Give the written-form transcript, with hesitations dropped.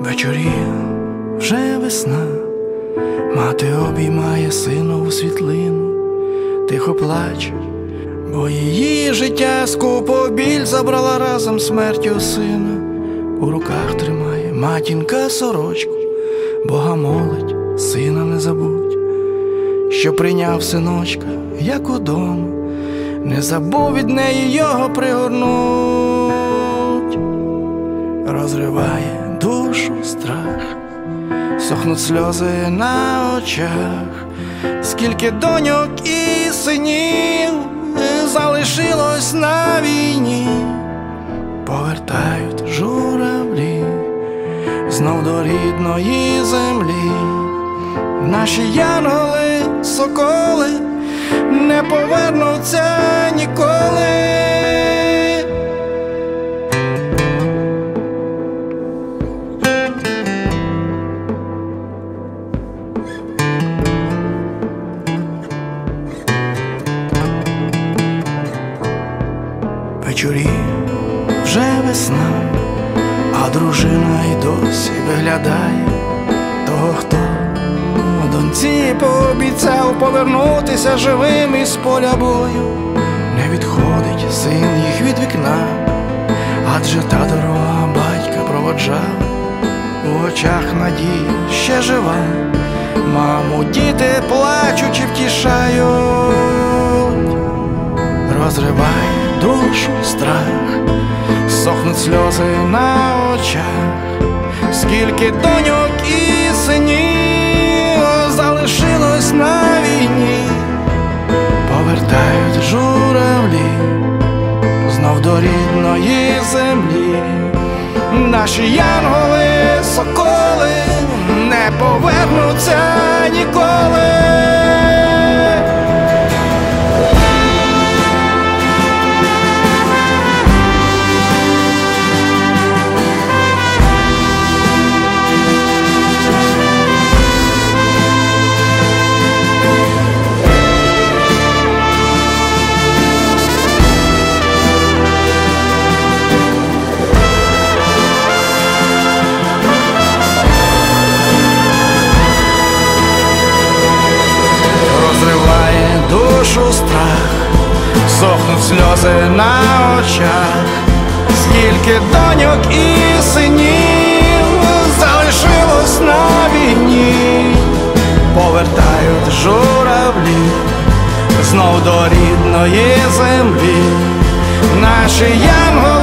Вечоріє, вже весна, мати обіймає синову світлину, тихо плаче, бо її життя скупо біль забрала разом смертю сина. У руках тримає матінка сорочку, Бога молить, сина не забудь, що прийняв синочка, як удома, не забув від неї його пригорнуть. Розриває душу страх, сохнуть сльози на очах, скільки доньок і синів залишилось на війні. Повертають журавлі знов до рідної землі. Наші янголи, соколи не повернуться ніколи. Вечорі, вже весна, а дружина й досі виглядає того, хто доньці пообіцяв повернутися живим із поля бою. Не відходить син їх від вікна, адже та дорога батька проводжала, у очах надія ще жива. Маму діти плачучи втішають, розриває душу страх, сохнуть сльози на очах, скільки доньок і синів залишилось на війні. Повертають журавлі знов до рідної землі. Наші янголи, соколи не повернуться ніколи. Душу страх, сохнуть сльози на очах, скільки доньок і синів залишилось на війні. Повертають журавлі знов до рідної землі. Наші янголи